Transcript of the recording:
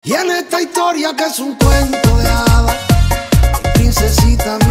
Y en esta historia que es un cuento de hadas, princesita mía.